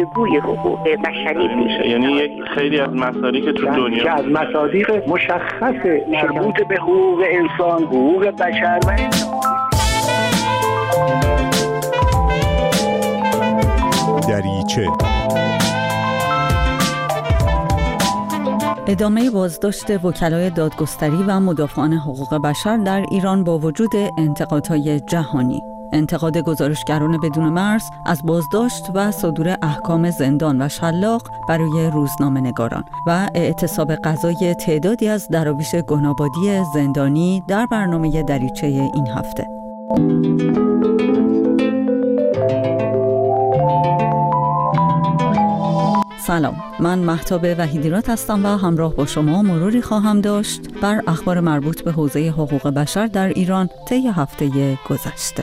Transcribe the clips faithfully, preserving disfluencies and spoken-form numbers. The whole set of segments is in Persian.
الگوی حقوق بشری میشه. یعنی یک خیلی از مصادیق که تو دنیا که از مصادیق مشخص مربوط به حقوق انسان، حقوق بشر و دریچه. ادامه بازداشت وکلای دادگستری و مدافعان حقوق بشر در ایران با وجود انتقادهای جهانی. انتقاد گزارشگران بدون مرز از بازداشت و صدور احکام زندان و شلاق برای روزنامه‌نگاران و اعتصاب قضای تعدادی از دراویش گنابادی زندانی در برنامه دریچه این هفته. سلام، من مهتاب وحیدیرات هستم و همراه با شما مروری خواهم داشت بر اخبار مربوط به حوزه حقوق بشر در ایران طی هفته گذشته.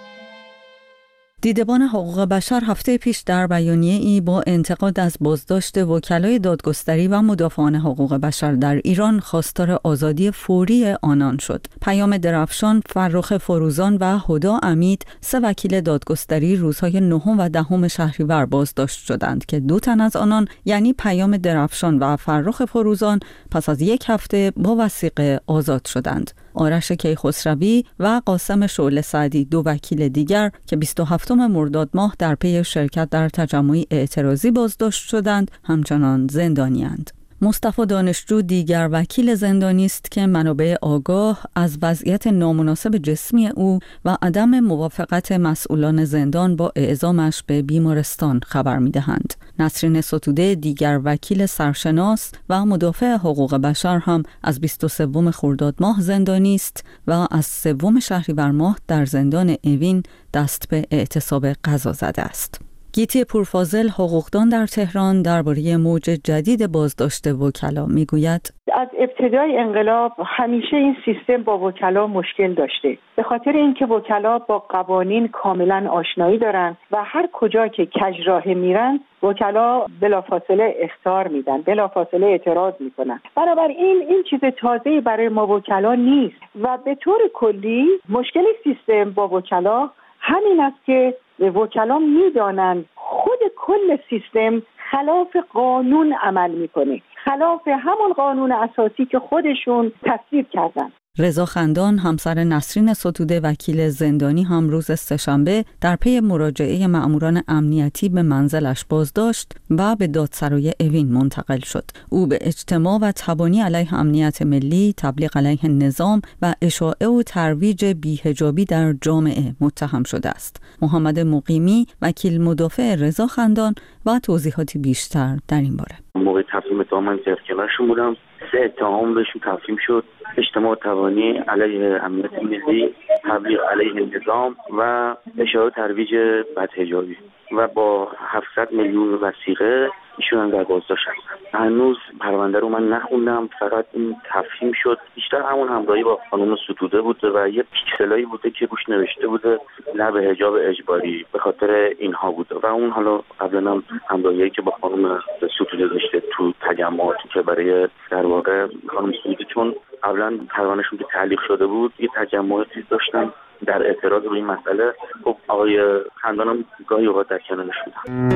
دیدبان حقوق بشر هفته پیش در بیانیه‌ای با انتقاد از بازداشت وکلای دادگستری و مدافعان حقوق بشر در ایران خواستار آزادی فوری آنان شد. پیام درفشان، فرخ فروزان و هدا امید، سه وکیل دادگستری روزهای نهم و دهم شهریور بازداشت شدند که دو تن از آنان یعنی پیام درفشان و فرخ فروزان پس از یک هفته با وثیقه آزاد شدند. آرش کیخسروی و قاسم شعله سعدی، دو وکیل دیگر که بیست و هفتم مرداد ماه در پی شرکت در تجمعی اعتراضی بازداشت شدند، همچنان زندانی‌اند. مصطفی دانشجو دیگر وکیل زندانی است که منابع آگاه از وضعیت نامناسب جسمی او و عدم موافقت مسئولان زندان با اعزامش به بیمارستان خبر می‌دهند. نسرین ستوده دیگر وکیل سرشناس و مدافع حقوق بشر هم از بیست و سوم خرداد ماه زندانی است و از سوم شهریور ماه در زندان اوین دست به اعتصاب قضا زده است. گیتی پورفاضل، حقوقدان در تهران، درباره موج جدید بازداشت وکلا میگوید: از ابتدای انقلاب همیشه این سیستم با وکلا مشکل داشته، به خاطر اینکه وکلا با قوانین کاملا آشنایی دارن و هر کجا که کج راه میرن وکلا بلافاصله اخطار میدن، بلافاصله اعتراض میکنن. بنابراین این چیز تازه‌ای برای ما وکلا نیست و به طور کلی مشکل سیستم با وکلا همین است که وکلا میدانند خود کل سیستم خلاف قانون عمل میکنه، خلاف همون قانون اساسی که خودشون تصویب کردن. رضا خندان، همسر نسرین ستوده وکیل زندانی، هم روز سه‌شنبه در پی مراجعه مأموران امنیتی به منزلش بازداشت و به دادسرای اوین منتقل شد. او به اجتماع و تبانی علیه امنیت ملی، تبلیغ علیه نظام و اشاعه و ترویج بی‌حجابی در جامعه متهم شده است. محمد مقیمی، وکیل مدافع رضا خندان و توضیحاتی بیشتر در این باره. موقع تصمیم اتهام من کنارشون بودم، سه اتهام بهشون تفهیم شد: اجتماع تبانی علیه امنیت ملی، تبلیغ علیه نظام و اشاعه ترویج بدحجابی و با هفتصد میلیون وثیقه ایشون هم در بازداشت هستن. هنوز پرونده رو من نخوندم، فقط این تفهیم شد. بیشتر همون همراهی با خانم ستوده بوده و یه پیکسلایی بوده که روش نوشته بوده نه به حجاب اجباری، به خاطر اینها بوده و اون حالا قبلا هم همراهی که با خانم ستوده داشته تو تجمعاتی که برای در واقع خانم ستوده چون قبلا پروندهشون که تعلیق شده بود یه تجمعاتی داشتن در اعتراض به این مسئله. خب آقای خندانم گاهی اوقات در کنارش بودن.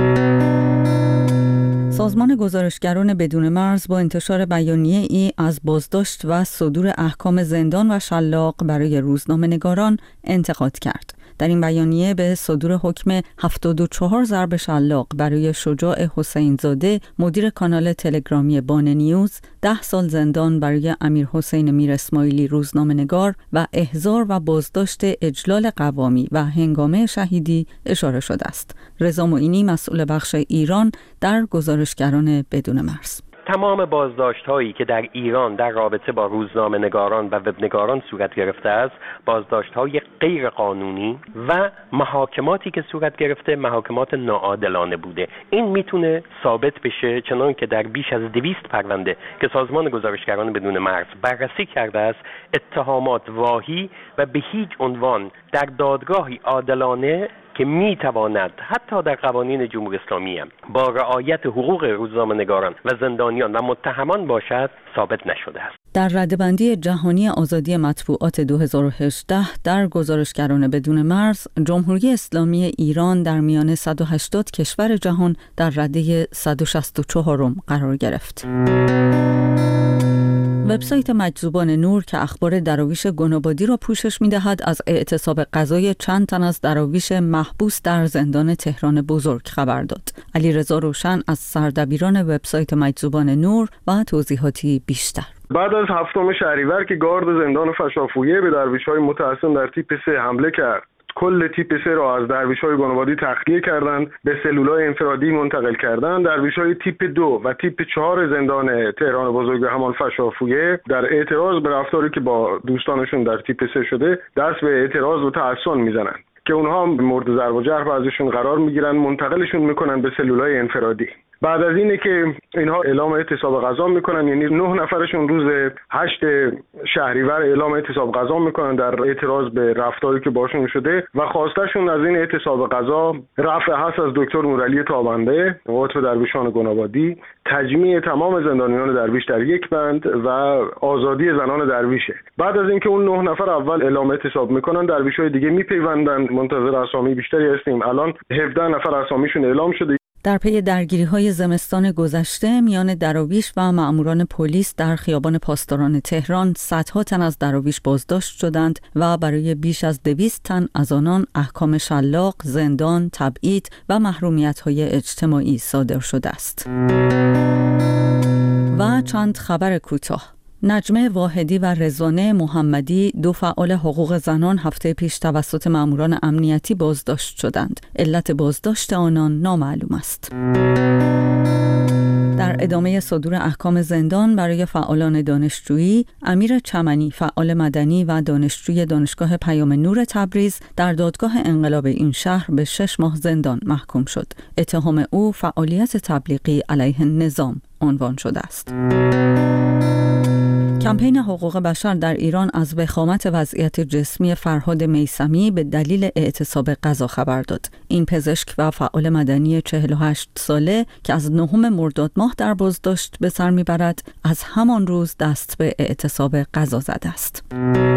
سازمان گزارشگران بدون مرز با انتشار بیانیه‌ای از بازداشت و صدور احکام زندان و شلاق برای روزنامه‌نگاران انتقاد کرد. در این بیانیه به صدور حکم هفتاد و چهار ضرب شلاق برای شجاع حسین زاده، مدیر کانال تلگرامی بان نیوز، ده سال زندان برای امیر حسین میر اسماعیلی روزنامه‌نگار و احضار و بازداشت اجلال قوامی و هنگامه شهیدی اشاره شده است. رضا معینی، مسئول بخش ایران در گزارشگران بدون مرز: تمام بازداشت‌هایی که در ایران در رابطه با روزنامه‌نگاران و وبنگاران صورت گرفته است، بازداشت‌های غیر قانونی و محاکماتی که صورت گرفته محاکمات ناعادلانه بوده. این میتونه ثابت بشه چنان که در بیش از دویست پرونده که سازمان گزارشگران بدون مرز بررسی کرده است، اتهامات واهی و به هیچ عنوان در دادگاهی عادلانه که میتواند حتی در قوانین جمهوری اسلامی هم با رعایت حقوق روزنامه‌نگاران و زندانیان و متهمان باشد ثابت نشده است. در رده‌بندی جهانی آزادی مطبوعات دو هزار و هجده در گزارشگران بدون مرز، جمهوری اسلامی ایران در میان صد و هشتاد کشور جهان در رده صد و شصت و چهارم قرار گرفت. وبسایت مجذوبان نور که اخبار دراویش گنابادی را پوشش می‌دهد، از اعتصاب قضای چند تن از دراویش محبوس در زندان تهران بزرگ خبر داد. علیرضا روشن از سردبیران وبسایت مجذوبان نور و توضیحاتی بیشتر. بعد از هفتم شهریور که گارد زندان فشافویه به درویش‌های متعصب در تیپ سه حمله کرد، کل تیپ سه را از درویش‌های گنابادی تخلیه کردند، به سلولای انفرادی منتقل کردند. درویش‌های تیپ دو و تیپ چهار زندان تهران بزرگ همان فشافویه در اعتراض به رفتاری که با دوستانشون در تیپ سه شده دست به اعتراض و تحصن میزنند که اونها مورد ضرب و جرح ازشون قرار میگیرن، منتقلشون میکنن به سلولای انفرادی. بعد از اینه که اینها اعلام اعتصاب غذا میکنن، یعنی نه نفرشون روز هشت شهریور اعلام اعتصاب غذا میکنن در اعتراض به رفتاری که باشون شده و خواستشون از این اعتصاب غذا رفع هست از دکتر نورعلی تابنده عضو درویشان گنابادی، تجمیع تمام زندانیان درویش در یک بند و آزادی زنان درویشه. بعد از اینکه اون نه نفر اول اعلام اعتصاب میکنن، درویشای دیگه میپیوندن. منتظر اسامی بیشتری هستیم. الان هفده نفر اسامیشون اعلام شده. در پی درگیری‌های زمستان گذشته میان دراویش و مأموران پلیس در خیابان پاسداران تهران، صدها تن از دراویش بازداشت شدند و برای بیش از دویست تن از آنان احکام شلاق، زندان، تبعید و محرومیت‌های اجتماعی صادر شده است. و چند خبر کوتاه. نجمه واحدی و رضوانه محمدی، دو فعال حقوق زنان، هفته پیش توسط مأموران امنیتی بازداشت شدند. علت بازداشت آنان نامعلوم است. در ادامه صدور احکام زندان برای فعالان دانشجویی، امیر چمنی، فعال مدنی و دانشجوی دانشگاه پیام نور تبریز، در دادگاه انقلاب این شهر به شش ماه زندان محکوم شد. اتهام او فعالیت تبلیغی علیه نظام عنوان شده است. کمپین حقوق بشر در ایران از وخامت وضعیت جسمی فرهاد میثمی به دلیل اعتصاب غذا خبر داد. این پزشک و فعال مدنی چهل و هشت ساله که از نهم مرداد ماه در بازداشت به سر میبرد، از همان روز دست به اعتصاب غذا زده است.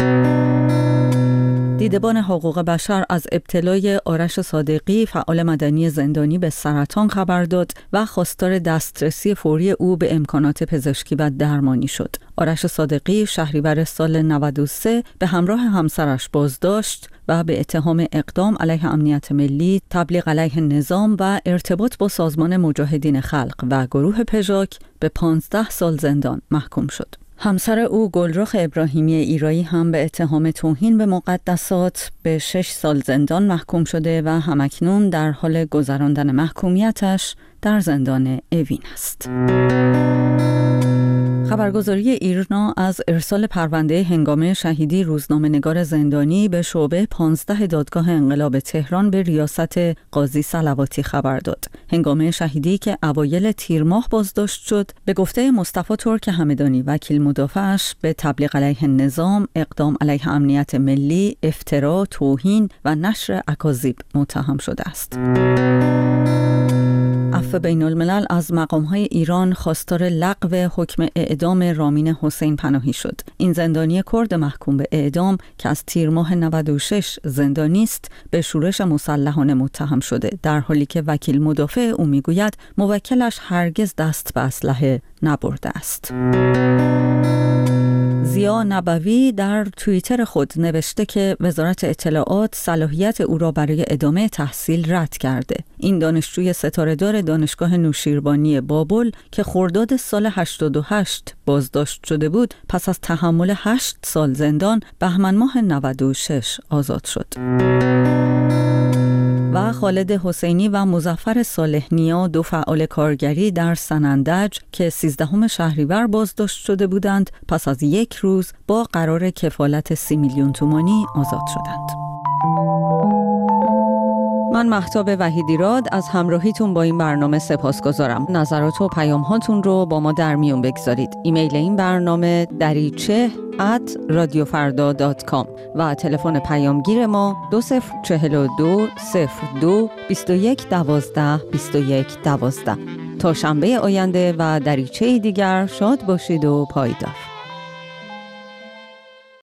دیدبان حقوق بشر از ابتلای آرش صادقی، فعال مدنی زندانی، به سرطان خبر داد و خواستار دسترسی فوری او به امکانات پزشکی و درمانی شد. آرش صادقی شهریور سال نود و سه به همراه همسرش بازداشت و به اتهام اقدام علیه امنیت ملی، تبلیغ علیه نظام و ارتباط با سازمان مجاهدین خلق و گروه پژاک به پانزده سال زندان محکوم شد. همسر او گلرخ ابراهیمی ایرایی هم به اتهام توهین به مقدسات به شش سال زندان محکوم شده و همکنون در حال گذراندن محکومیتش در زندان اوین است. خبرگزاری ایرنا از ارسال پرونده هنگامه شهیدی روزنامه‌نگار زندانی به شعبه پانزده دادگاه انقلاب تهران به ریاست قاضی صلواتی خبر داد. هنگامه شهیدی که اوایل تیر ماه بازداشت شد، به گفته مصطفی ترک همدانی وکیل مدافعش، به تبلیغ علیه نظام، اقدام علیه امنیت ملی، افترا، توهین و نشر اکاذیب متهم شده است. عفو بین الملل از مقام‌های ایران خواستار لغو حکم اعدام رامین حسین پناهی شد. این زندانی کرد محکوم به اعدام که از تیر ماه نود و شش زندانی است، به شورش مسلحانه متهم شده، در حالی که وکیل مدافع او میگوید موکلش هرگز دست به اسلحه نبرده است. زیا نبوی در توییتر خود نوشته که وزارت اطلاعات صلاحیت او را برای ادامه تحصیل رد کرده. این دانشجوی ستاره‌دار دانشگاه نوشیروانی بابل که خرداد سال هشتاد و هشت بازداشت شده بود، پس از تحمل هشت سال زندان بهمن ماه نود و شش آزاد شد. و خالد حسینی و مظفر صالح نیا، دو فعال کارگری در سنندج که سیزدهم شهریور بازداشت شده بودند، پس از یک روز با قرار کفالت سی میلیون تومانی آزاد شدند. من مهتاب وحیدیراد از همراهیتون با این برنامه سپاسگزارم. نظرات و پیام هاتون رو با ما در میون بگذارید. ایمیل این برنامه دریچه ات رادیو فردا دات کام و تلفن پیامگیر ما دو صفر چهل و دو صفر دو بیست و یک دوازده بیست و یک دوازده. تا شنبه آینده و دریچه دیگر شاد باشید و پایدار.